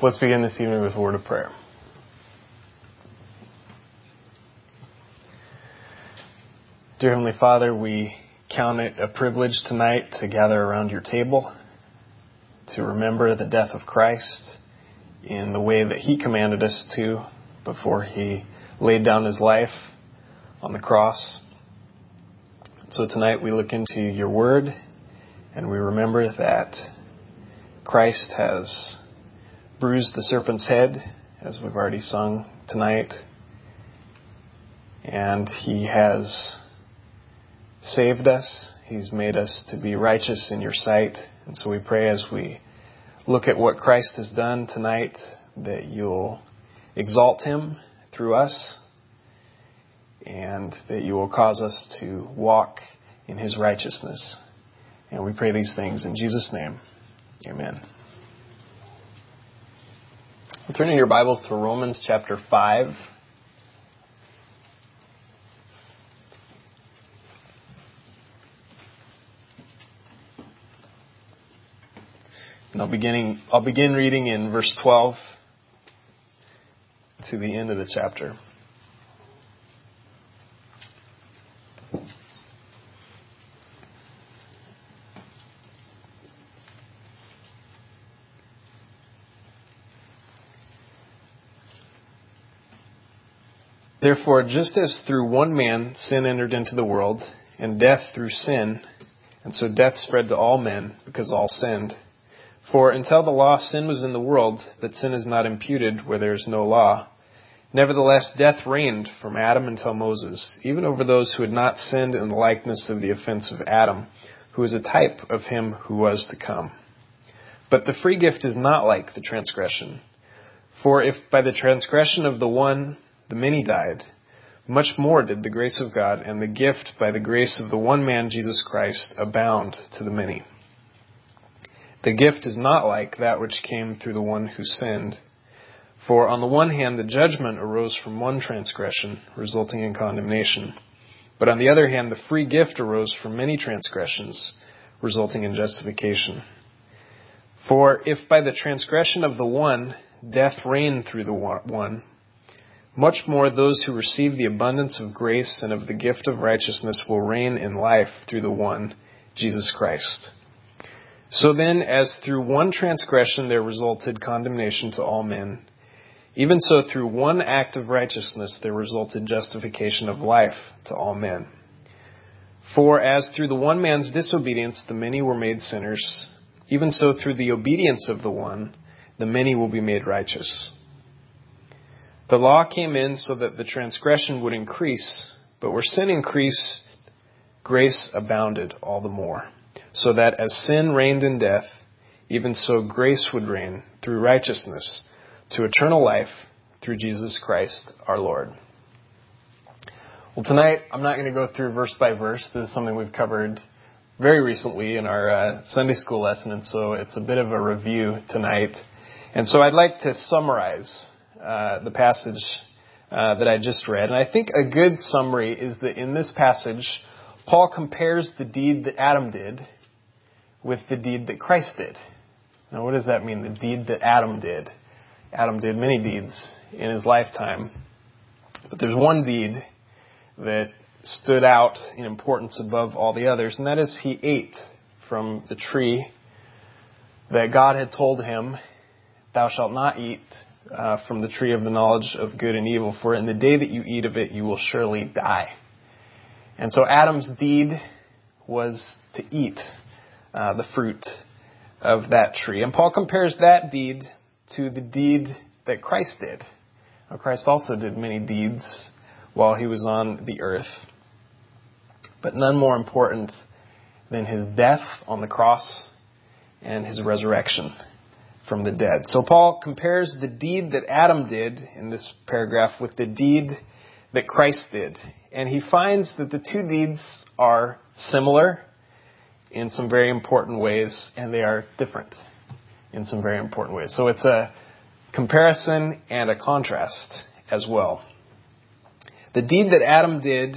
Let's begin this evening with a word of prayer. Dear Heavenly Father, we count it a privilege tonight to gather around your table, to remember the death of Christ in the way that He commanded us to before He laid down His life on the cross. So tonight we look into your word and we remember that Christ has bruised the serpent's head, as we've already sung tonight, and He has saved us. He's made us to be righteous in your sight. And so we pray as we look at what Christ has done tonight that you'll exalt Him through us and that you will cause us to walk in His righteousness. And we pray these things in Jesus' name. Amen. Turn in your Bibles to Romans chapter 5. And I'll begin reading in verse 12 to the end of the chapter. Therefore, just as through one man sin entered into the world, and death through sin, and so death spread to all men, because all sinned. For until the law, sin was in the world, but sin is not imputed where there is no law. Nevertheless, death reigned from Adam until Moses, even over those who had not sinned in the likeness of the offense of Adam, who is a type of him who was to come. But the free gift is not like the transgression. For if by the transgression of the one the many died, much more did the grace of God and the gift by the grace of the one man Jesus Christ abound to the many. The gift is not like that which came through the one who sinned. For on the one hand the judgment arose from one transgression, resulting in condemnation. But on the other hand the free gift arose from many transgressions, resulting in justification. For if by the transgression of the one death reigned through the one, much more those who receive the abundance of grace and of the gift of righteousness will reign in life through the one, Jesus Christ. So then, as through one transgression there resulted condemnation to all men, even so through one act of righteousness there resulted justification of life to all men. For as through the one man's disobedience the many were made sinners, even so through the obedience of the one, the many will be made righteous. The law came in so that the transgression would increase, but where sin increased, grace abounded all the more. So that as sin reigned in death, even so grace would reign through righteousness to eternal life through Jesus Christ our Lord. Well, tonight I'm not going to go through verse by verse. This is something we've covered very recently in our Sunday school lesson, and so it's a bit of a review tonight. And so I'd like to summarize the passage that I just read. And I think a good summary is that in this passage, Paul compares the deed that Adam did with the deed that Christ did. Now, what does that mean, the deed that Adam did? Adam did many deeds in his lifetime. But there's one deed that stood out in importance above all the others, and that is he ate from the tree that God had told him, "Thou shalt not eat from the tree of the knowledge of good and evil, for in the day that you eat of it, you will surely die." And so Adam's deed was to eat the fruit of that tree. And Paul compares that deed to the deed that Christ did. Now, Christ also did many deeds while he was on the earth, but none more important than his death on the cross and his resurrection from the dead. So Paul compares the deed that Adam did in this paragraph with the deed that Christ did. And he finds that the two deeds are similar in some very important ways, and they are different in some very important ways. So it's a comparison and a contrast as well. The deed that Adam did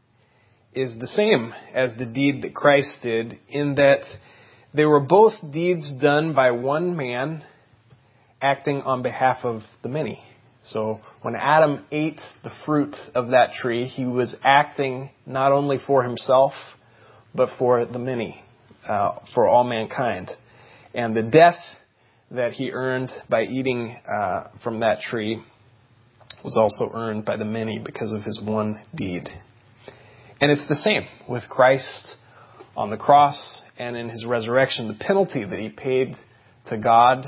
is the same as the deed that Christ did in that they were both deeds done by one man acting on behalf of the many. So when Adam ate the fruit of that tree, he was acting not only for himself, but for the many, for all mankind. And the death that he earned by eating from that tree was also earned by the many because of his one deed. And it's the same with Christ on the cross and in his resurrection. The penalty that he paid to God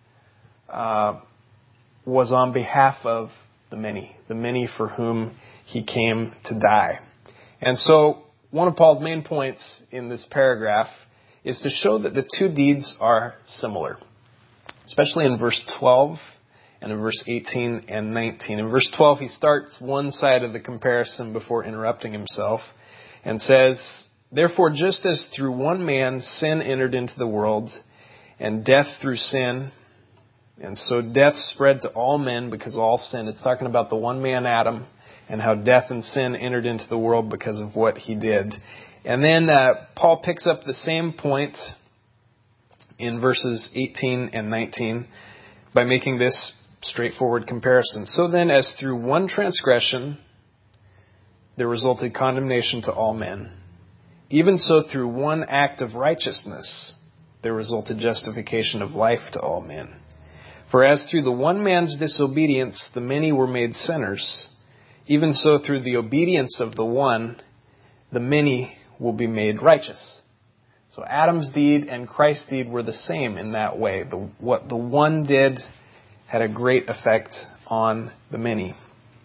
was on behalf of the many for whom he came to die. And so one of Paul's main points in this paragraph is to show that the two deeds are similar, especially in verse 12 and in verse 18 and 19. In verse 12, he starts one side of the comparison before interrupting himself and says, "Therefore, just as through one man sin entered into the world, and death through sin, and so death spread to all men because all sinned." It's talking about the one man Adam and how death and sin entered into the world because of what he did. And then Paul picks up the same point in verses 18 and 19 by making this straightforward comparison. "So then, as through one transgression there resulted condemnation to all men, even so through one act of righteousness there resulted justification of life to all men. For as through the one man's disobedience the many were made sinners, even so through the obedience of the one the many will be made righteous." So Adam's deed and Christ's deed were the same in that way. What the one did had a great effect on the many.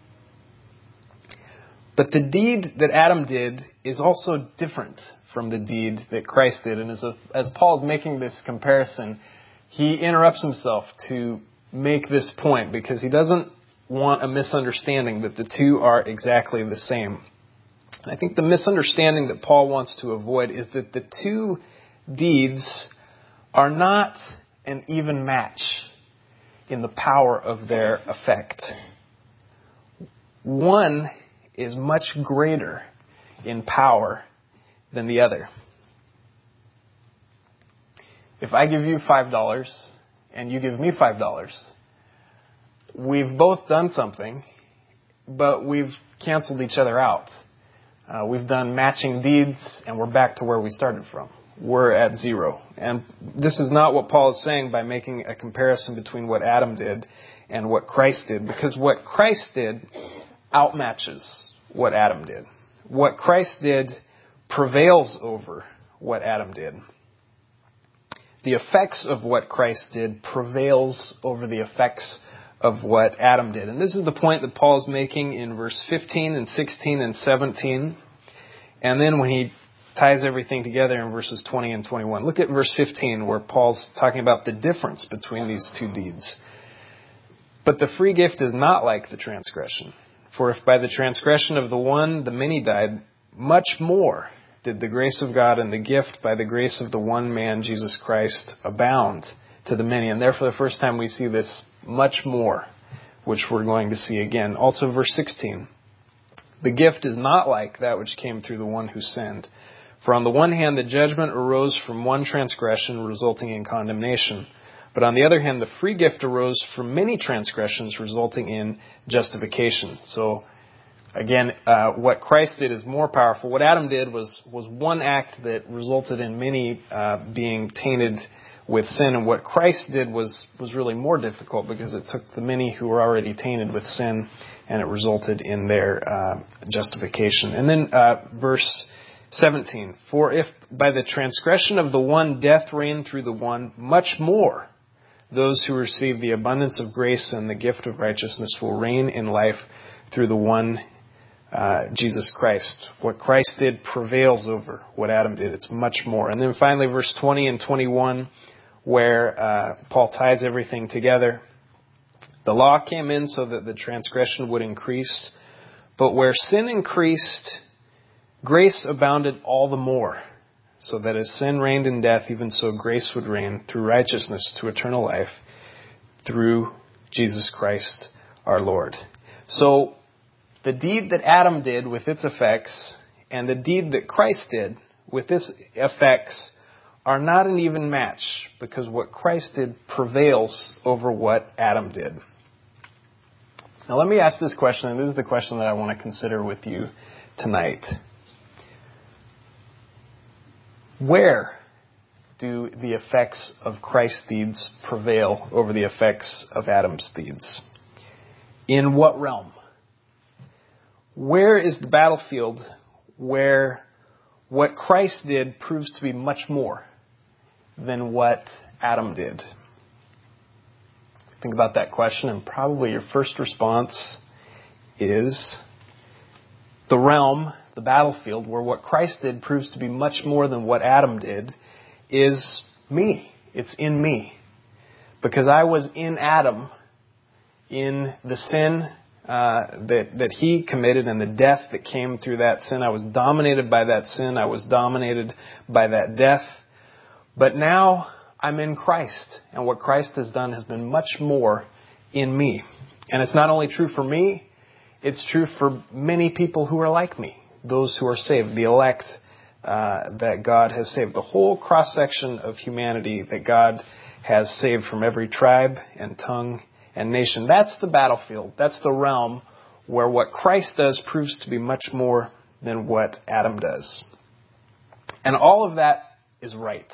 But the deed that Adam did is also different from the deed that Christ did. And as Paul's making this comparison, he interrupts himself to make this point because he doesn't want a misunderstanding that the two are exactly the same. I think the misunderstanding that Paul wants to avoid is that the two deeds are not an even match in the power of their effect. One is much greater in power than the other. If I give you $5 and you give me $5, we've both done something, but we've canceled each other out. We've done matching deeds and we're back to where we started from. We're at zero. And this is not what Paul is saying by making a comparison between what Adam did and what Christ did, because what Christ did outmatches what Adam did. What Christ did prevails over what Adam did. The effects of what Christ did prevails over the effects of what Adam did. And this is the point that Paul's making in verse 15 and 16 and 17. And then when he ties everything together in verses 20 and 21. Look at verse 15 where Paul's talking about the difference between these two deeds. "But the free gift is not like the transgression. For if by the transgression of the one the many died, much more did the grace of God and the gift by the grace of the one man, Jesus Christ, abound to the many." And there for the first time we see this much more, which we're going to see again. Also verse 16. "The gift is not like that which came through the one who sinned. For on the one hand, the judgment arose from one transgression, resulting in condemnation. But on the other hand, the free gift arose from many transgressions, resulting in justification." So, again, what Christ did is more powerful. What Adam did was one act that resulted in many being tainted with sin. And what Christ did was really more difficult because it took the many who were already tainted with sin and it resulted in their justification. And then verse 17, "For if by the transgression of the one death reigned through the one, much more those who receive the abundance of grace and the gift of righteousness will reign in life through the one Jesus Christ." What Christ did prevails over what Adam did. It's much more. And then finally, verse 20 and 21, where Paul ties everything together. "The law came in so that the transgression would increase, but where sin increased, grace abounded all the more, so that as sin reigned in death, even so grace would reign through righteousness to eternal life through Jesus Christ our Lord." So the deed that Adam did with its effects and the deed that Christ did with its effects are not an even match because what Christ did prevails over what Adam did. Now let me ask this question, and this is the question that I want to consider with you tonight. Where do the effects of Christ's deeds prevail over the effects of Adam's deeds? In what realm? Where is the battlefield where what Christ did proves to be much more than what Adam did? Think about that question, and probably your first response is the realm, the battlefield, where what Christ did proves to be much more than what Adam did, is me. It's in me. Because I was in Adam, in the sin that he committed and the death that came through that sin. I was dominated by that sin. I was dominated by that death. But now I'm in Christ. And what Christ has done has been much more in me. And it's not only true for me, it's true for many people who are like me. Those who are saved, the elect that God has saved. The whole cross-section of humanity that God has saved from every tribe and tongue and nation. That's the battlefield. That's the realm where what Christ does proves to be much more than what Adam does. And all of that is right.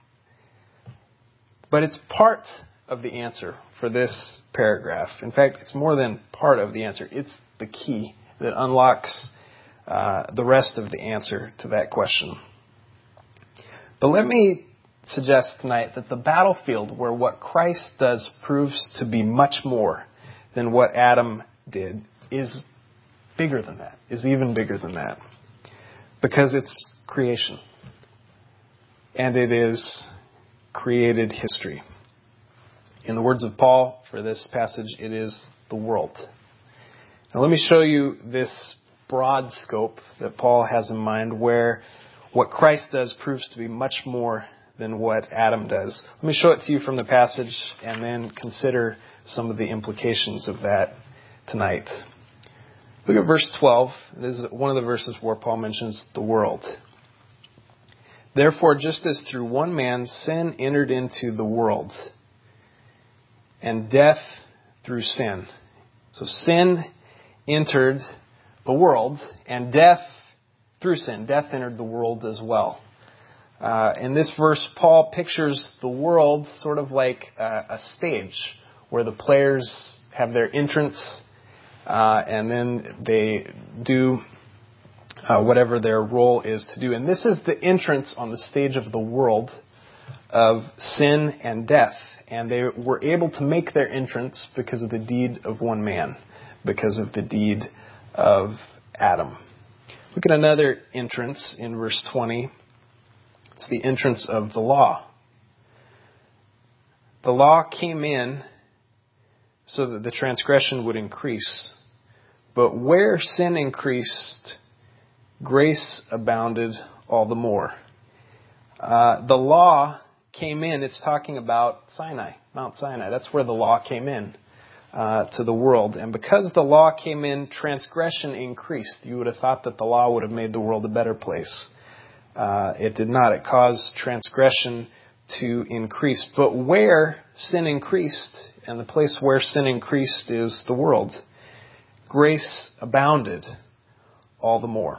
But it's part of the answer for this paragraph. In fact, it's more than part of the answer. It's the key that unlocks the rest of the answer to that question. But let me suggest tonight that the battlefield where what Christ does proves to be much more than what Adam did is bigger than that, is even bigger than that. Because it's creation. And it is created history. In the words of Paul for this passage, it is the world. Now let me show you this broad scope that Paul has in mind where what Christ does proves to be much more than what Adam does. Let me show it to you from the passage and then consider some of the implications of that tonight. Look at verse 12. This is one of the verses where Paul mentions the world. Therefore, just as through one man sin entered into the world, and death through sin. So sin entered the world, and death through sin. Death entered the world as well. In this verse, Paul pictures the world sort of like a stage where the players have their entrance and then they do whatever their role is to do. And this is the entrance on the stage of the world of sin and death. And they were able to make their entrance because of the deed of one man, because of the deed of Adam. Look at another entrance in verse 20. It's the entrance of the law. The law came in so that the transgression would increase. But where sin increased, grace abounded all the more. The law came in. It's talking about Sinai, Mount Sinai. That's where the law came in to the world. And because the law came in, transgression increased. You would have thought that the law would have made the world a better place. It did not. It caused transgression to increase. But where sin increased, and the place where sin increased is the world, grace abounded all the more.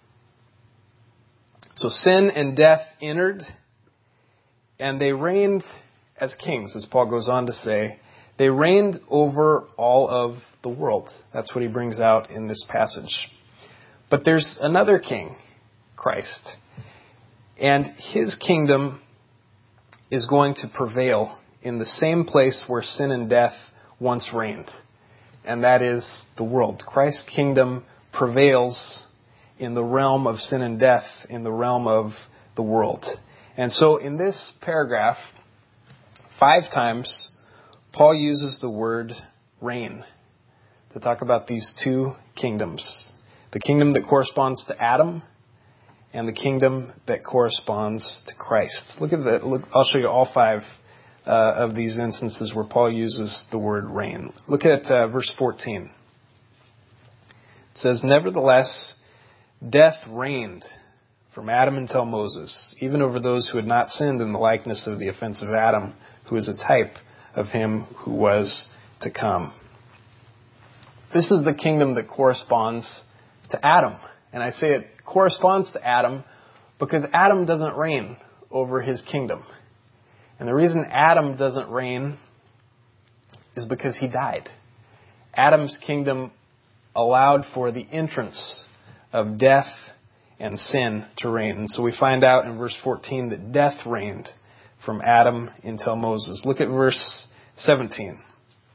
So sin and death entered, and they reigned as kings, as Paul goes on to say. They reigned over all of the world. That's what he brings out in this passage. But there's another king, Christ. And his kingdom is going to prevail in the same place where sin and death once reigned. And that is the world. Christ's kingdom prevails in the realm of sin and death, in the realm of the world. And so in this paragraph, 5 times, Paul uses the word reign to talk about these 2 kingdoms. The kingdom that corresponds to Adam and the kingdom that corresponds to Christ. Look at that. Look, I'll show you all 5 of these instances where Paul uses the word reign. Look at verse 14. It says, nevertheless, death reigned from Adam until Moses, even over those who had not sinned in the likeness of the offense of Adam, who is a type of him who was to come. This is the kingdom that corresponds to Adam. And I say it corresponds to Adam because Adam doesn't reign over his kingdom. And the reason Adam doesn't reign is because he died. Adam's kingdom allowed for the entrance of death and sin to reign. And so we find out in verse 14 that death reigned from Adam until Moses. Look at verse 17. It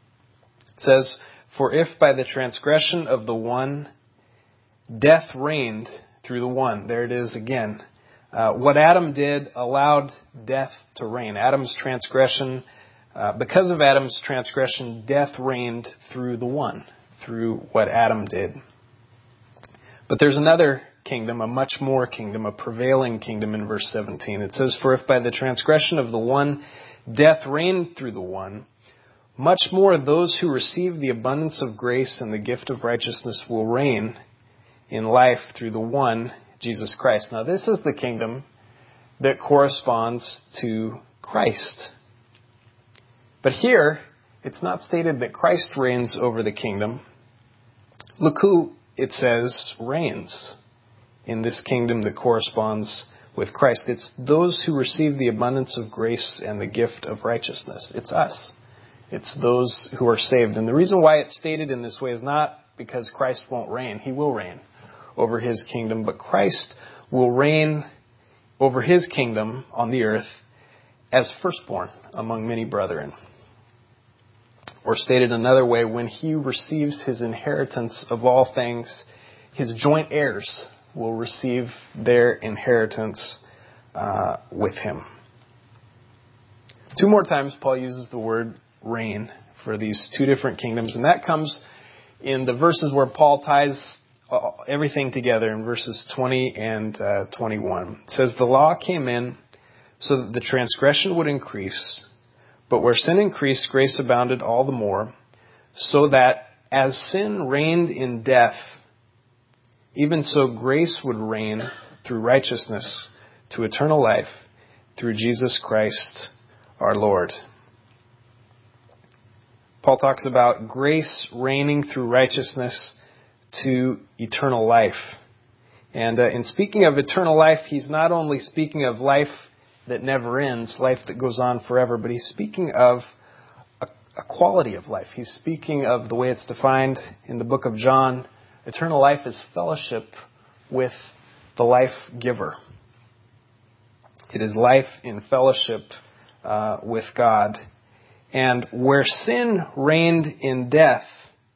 says, "For if by the transgression of the one death reigned through the one," there it is again. What Adam did allowed death to reign. Adam's transgression, because of Adam's transgression, death reigned through the one, through what Adam did. But there's another kingdom, a much more kingdom, a prevailing kingdom in verse 17. It says, "For if by the transgression of the one death reigned through the one, much more those who receive the abundance of grace and the gift of righteousness will reign in life through the one, Jesus Christ." Now this is the kingdom that corresponds to Christ. But here, it's not stated that Christ reigns over the kingdom. Look who it says reigns in this kingdom that corresponds with Christ. It's those who receive the abundance of grace and the gift of righteousness. It's us. It's those who are saved. And the reason why it's stated in this way is not because Christ won't reign. He will reign over his kingdom, but Christ will reign over his kingdom on the earth as firstborn among many brethren. Or stated another way, when he receives his inheritance of all things, his joint heirs will receive their inheritance with him. Two more times Paul uses the word reign for these two different kingdoms, and that comes in the verses where Paul ties everything together in verses 20 and 21. It says, "The law came in so that the transgression would increase, but where sin increased, grace abounded all the more, so that as sin reigned in death, even so grace would reign through righteousness to eternal life through Jesus Christ our Lord." Paul talks about grace reigning through righteousness to eternal life. And in speaking of eternal life, he's not only speaking of life that never ends, life that goes on forever, but he's speaking of a quality of life. He's speaking of the way it's defined in the book of John. Eternal life is fellowship with the life giver. It is life in fellowship with God. And where sin reigned in death,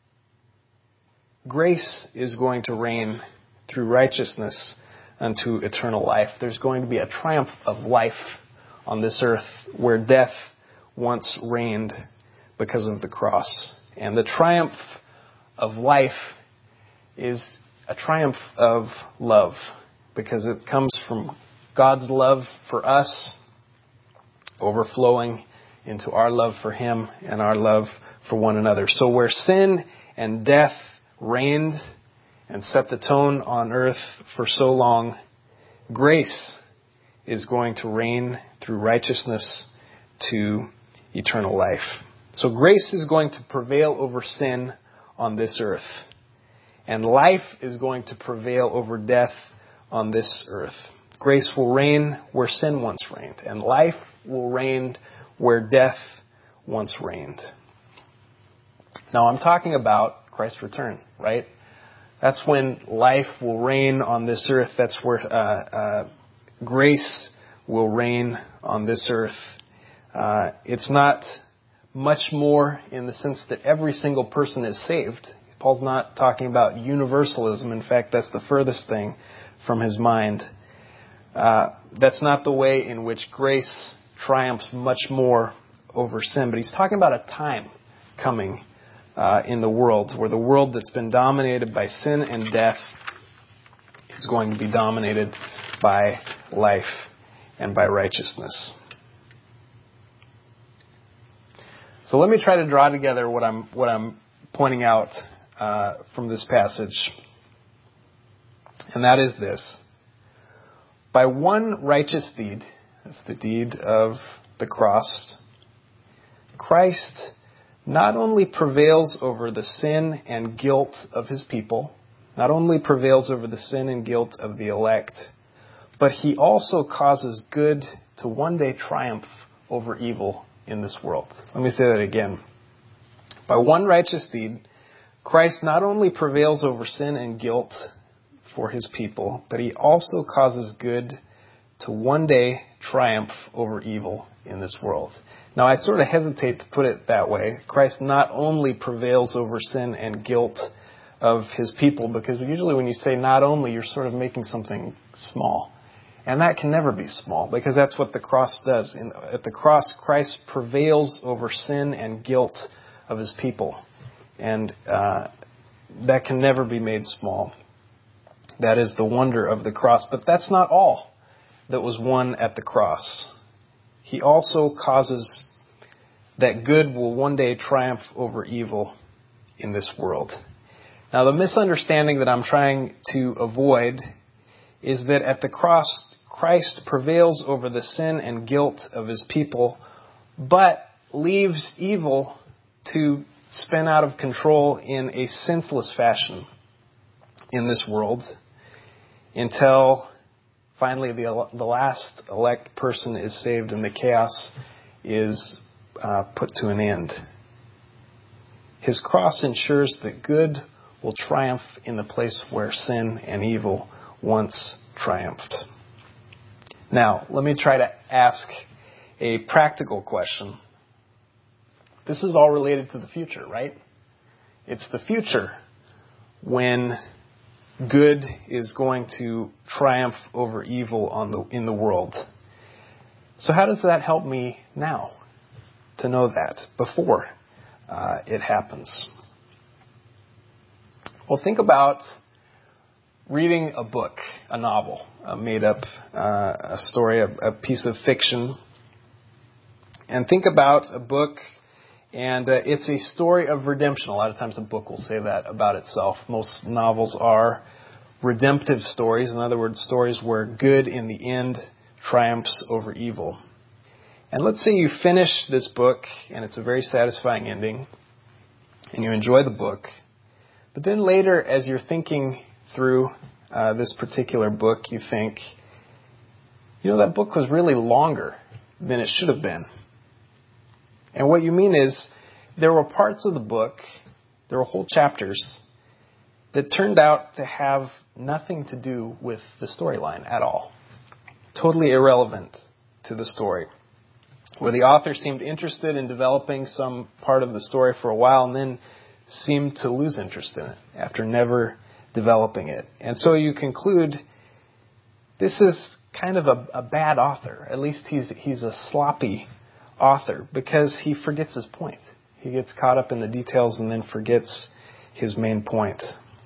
grace is going to reign through righteousness unto eternal life. There's going to be a triumph of life on this earth where death once reigned because of the cross. And the triumph of life is a triumph of love because it comes from God's love for us overflowing into our love for Him and our love for one another. So where sin and death reigned and set the tone on earth for so long, grace is going to reign through righteousness to eternal life. So grace is going to prevail over sin on this earth. And life is going to prevail over death on this earth. Grace will reign where sin once reigned. And life will reign where death once reigned. Now I'm talking about Christ's return, right? That's when life will reign on this earth. That's where grace will reign on this earth. It's not much more in the sense that every single person is saved. Paul's not talking about universalism. In fact, that's the furthest thing from his mind. That's not the way in which grace triumphs much more over sin. But he's talking about a time coming in the world where the world that's been dominated by sin and death is going to be dominated by life and by righteousness. So let me try to draw together what I'm pointing out from this passage. And that is this. By one righteous deed, that's the deed of the cross, Christ not only prevails over the sin and guilt of his people, not only prevails over the sin and guilt of the elect, but he also causes good to one day triumph over evil in this world. Let me say that again. By one righteous deed, Christ not only prevails over sin and guilt for his people, but he also causes good to one day triumph over evil in this world. Now, I sort of hesitate to put it that way. Christ not only prevails over sin and guilt of his people, because usually when you say not only, you're sort of making something small. And that can never be small, because that's what the cross does. At the cross, Christ prevails over sin and guilt of his people. And that can never be made small. That is the wonder of the cross. But that's not all that was won at the cross. He also causes that good will one day triumph over evil in this world. Now, the misunderstanding that I'm trying to avoid is that at the cross, Christ prevails over the sin and guilt of his people, but leaves evil to spin out of control in a senseless fashion in this world until finally the last elect person is saved and the chaos is put to an end. His cross ensures that good will triumph in the place where sin and evil once triumphed. Now, let me try to ask a practical question. This is all related to the future, right? It's the future when good is going to triumph over evil in the world. So how does that help me now to know that before it happens? Well, think about reading a book, a novel, a made-up a story, a piece of fiction. And think about a book, and it's a story of redemption. A lot of times a book will say that about itself. Most novels are redemptive stories. In other words, stories where good in the end triumphs over evil. And let's say you finish this book, and it's a very satisfying ending, and you enjoy the book. But then later, as you're thinking through this particular book, you think, that book was really longer than it should have been. And what you mean is, there were parts of the book, there were whole chapters, that turned out to have nothing to do with the storyline at all. Totally irrelevant to the story. Where the author seemed interested in developing some part of the story for a while and then seemed to lose interest in it after never developing it. And so you conclude, this is kind of a bad author. At least he's a sloppy author because he forgets his point. He gets caught up in the details and then forgets his main point.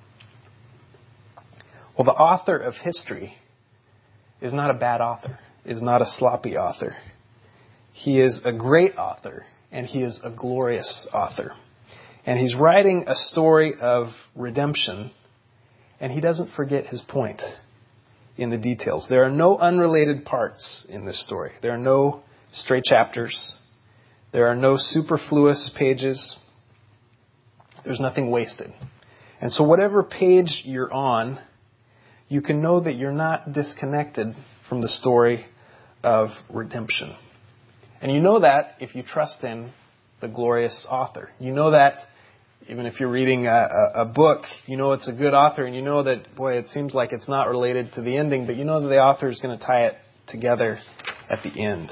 Well, the author of history is not a bad author, is not a sloppy author. He is a great author, and he is a glorious author. And he's writing a story of redemption, and he doesn't forget his point in the details. There are no unrelated parts in this story. There are no stray chapters. There are no superfluous pages. There's nothing wasted. And so whatever page you're on, you can know that you're not disconnected from the story of redemption. And you know that if you trust in the glorious author. You know that even if you're reading a book, you know it's a good author, and you know that, boy, it seems like it's not related to the ending, but you know that the author is going to tie it together at the end.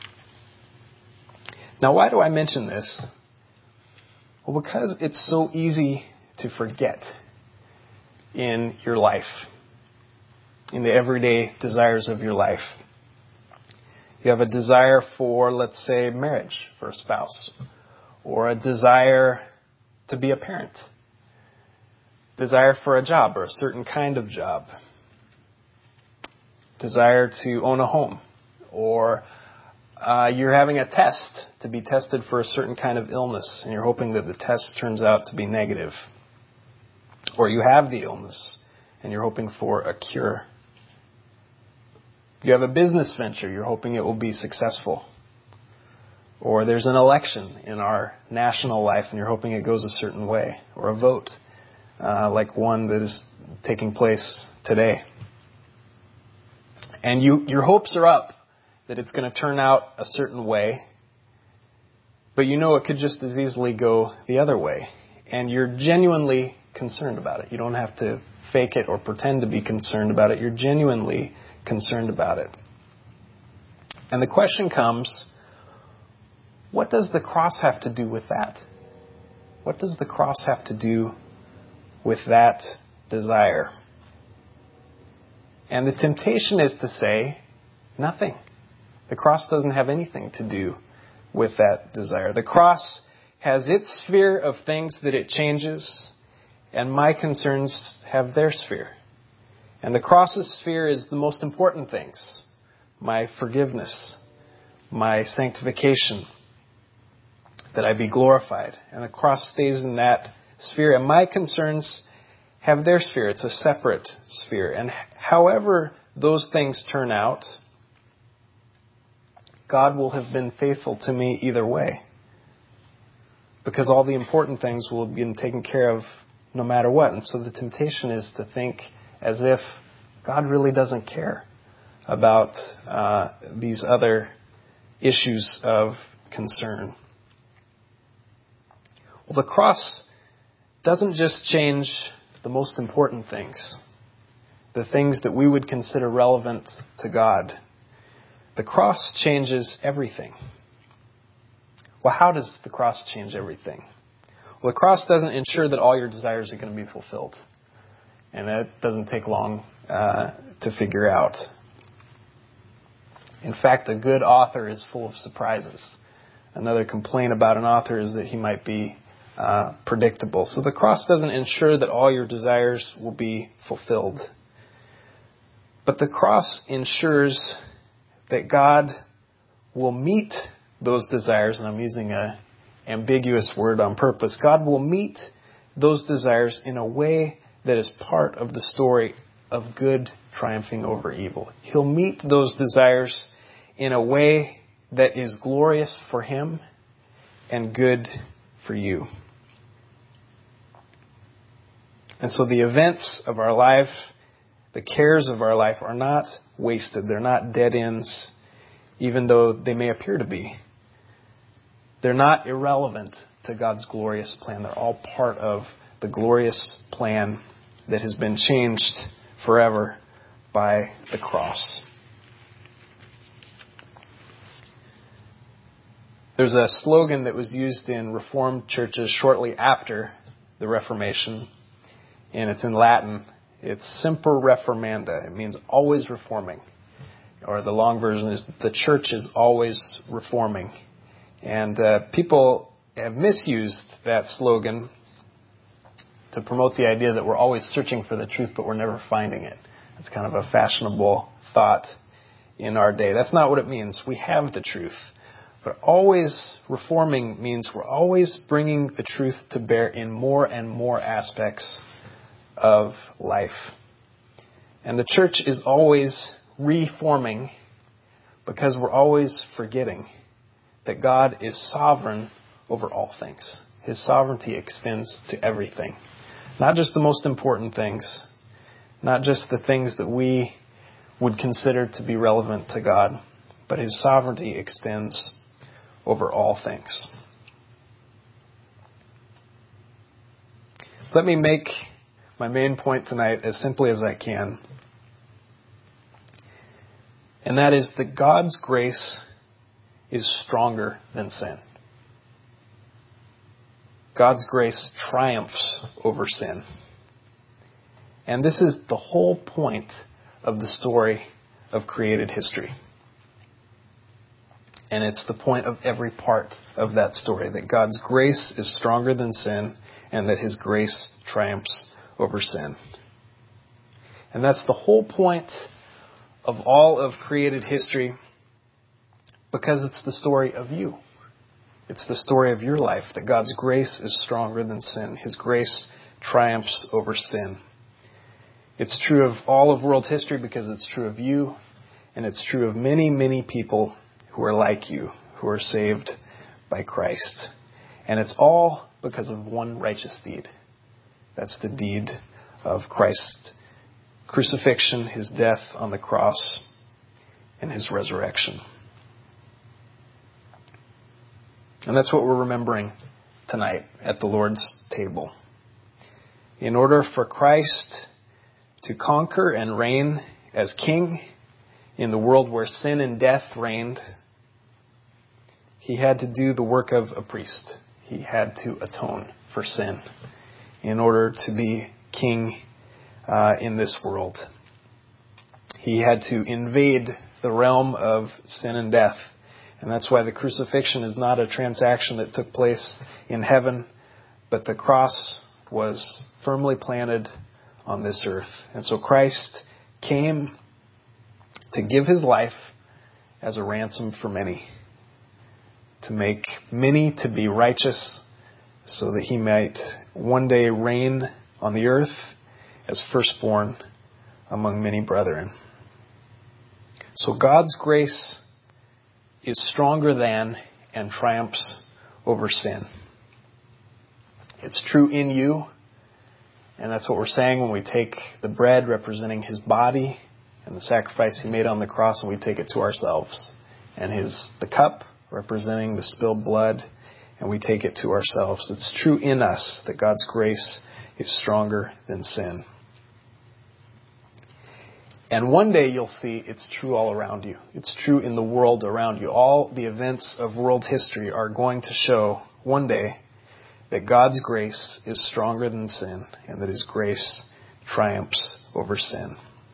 Now, why do I mention this? Well, because it's so easy to forget in your life, in the everyday desires of your life. You have a desire for, let's say, marriage for a spouse, or a desire to be a parent, desire for a job or a certain kind of job, desire to own a home, or you're having a test to be tested for a certain kind of illness, and you're hoping that the test turns out to be negative, or you have the illness and you're hoping for a cure. You have a business venture. You're hoping it will be successful. Or there's an election in our national life and you're hoping it goes a certain way. Or a vote, like one that is taking place today. And your hopes are up that it's going to turn out a certain way. But you know it could just as easily go the other way. And you're genuinely concerned about it. You don't have to fake it or pretend to be concerned about it. You're genuinely concerned about it. And the question comes, what does the cross have to do with that? What does the cross have to do with that desire? And the temptation is to say, nothing. The cross doesn't have anything to do with that desire. The cross has its sphere of things that it changes, and my concerns have their sphere. And the cross's sphere is the most important things. My forgiveness, my sanctification, that I be glorified. And the cross stays in that sphere. And my concerns have their sphere. It's a separate sphere. And however those things turn out, God will have been faithful to me either way. Because all the important things will have been taken care of no matter what. And so the temptation is to think as if God really doesn't care about these other issues of concern. Well, the cross doesn't just change the most important things, the things that we would consider relevant to God. The cross changes everything. Well, how does the cross change everything? Well, the cross doesn't ensure that all your desires are going to be fulfilled. And that doesn't take long to figure out. In fact, a good author is full of surprises. Another complaint about an author is that he might be predictable. So the cross doesn't ensure that all your desires will be fulfilled. But the cross ensures that God will meet those desires, and I'm using an ambiguous word on purpose. God will meet those desires in a way that is part of the story of good triumphing over evil. He'll meet those desires in a way that is glorious for Him and good for you. And so the events of our life, the cares of our life are not wasted. They're not dead ends, even though they may appear to be. They're not irrelevant to God's glorious plan. They're all part of the glorious plan that has been changed forever by the cross. There's a slogan that was used in Reformed churches shortly after the Reformation, and it's in Latin. It's Semper Reformanda. It means always reforming. Or the long version is the church is always reforming. And people have misused that slogan to promote the idea that we're always searching for the truth, but we're never finding it. It's kind of a fashionable thought in our day. That's not what it means. We have the truth. But always reforming means we're always bringing the truth to bear in more and more aspects of life. And the church is always reforming because we're always forgetting that God is sovereign over all things. His sovereignty extends to everything. Not just the most important things. Not just the things that we would consider to be relevant to God. But His sovereignty extends over all things. Let me make my main point tonight as simply as I can. And that is that God's grace is stronger than sin. God's grace triumphs over sin. And this is the whole point of the story of created history. And it's the point of every part of that story, that God's grace is stronger than sin and that His grace triumphs over sin. And that's the whole point of all of created history, because it's the story of you. It's the story of your life, that God's grace is stronger than sin. His grace triumphs over sin. It's true of all of world history because it's true of you, And it's true of many, many people who are like you, who are saved by Christ. And it's all because of one righteous deed. That's the deed of Christ's crucifixion, his death on the cross, and his resurrection. And that's what we're remembering tonight at the Lord's table. In order for Christ to conquer and reign as king in the world where sin and death reigned, he had to do the work of a priest. He had to atone for sin in order to be king in this world. He had to invade the realm of sin and death. And that's why the crucifixion is not a transaction that took place in heaven, but the cross was firmly planted on this earth. And so Christ came to give his life as a ransom for many, to make many to be righteous, so that he might one day reign on the earth as firstborn among many brethren. So God's grace is stronger than and triumphs over sin. It's true in you, and that's what we're saying when we take the bread representing his body and the sacrifice he made on the cross, and we take it to ourselves, and the cup representing the spilled blood, and we take it to ourselves. It's true in us that God's grace is stronger than sin. And one day you'll see it's true all around you. It's true in the world around you. All the events of world history are going to show one day that God's grace is stronger than sin, and that his grace triumphs over sin.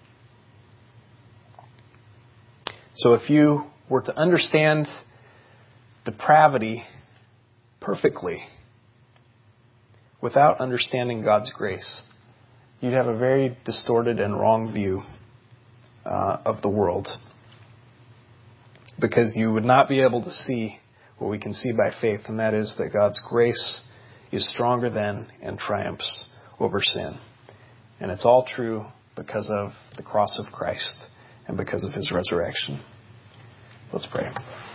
So if you were to understand depravity perfectly without understanding God's grace, you'd have a very distorted and wrong view of the world, because you would not be able to see what we can see by faith, and that is that God's grace is stronger than and triumphs over sin. And it's all true because of the cross of Christ and because of his resurrection. Let's pray.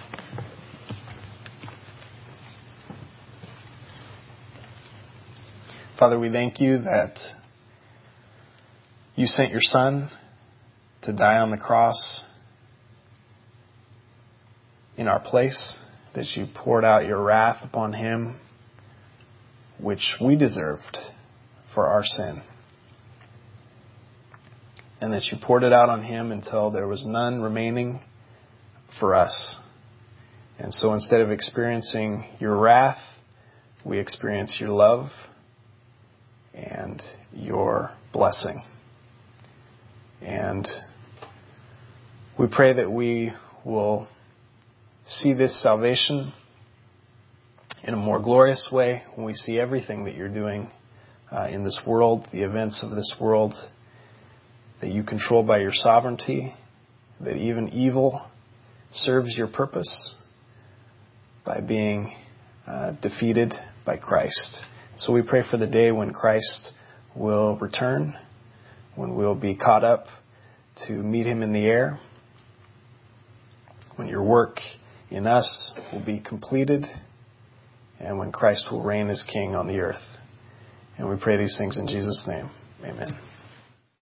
Father, we thank you that you sent your Son to die on the cross in our place, that you poured out your wrath upon him, which we deserved for our sin, and that you poured it out on him until there was none remaining for us. And so instead of experiencing your wrath, we experience your love and your blessing. And we pray that we will see this salvation in a more glorious way when we see everything that you're doing in this world, the events of this world, that you control by your sovereignty, that even evil serves your purpose by being defeated by Christ. So we pray for the day when Christ will return, when we'll be caught up to meet him in the air, when your work in us will be completed, and when Christ will reign as King on the earth. And we pray these things in Jesus' name. Amen.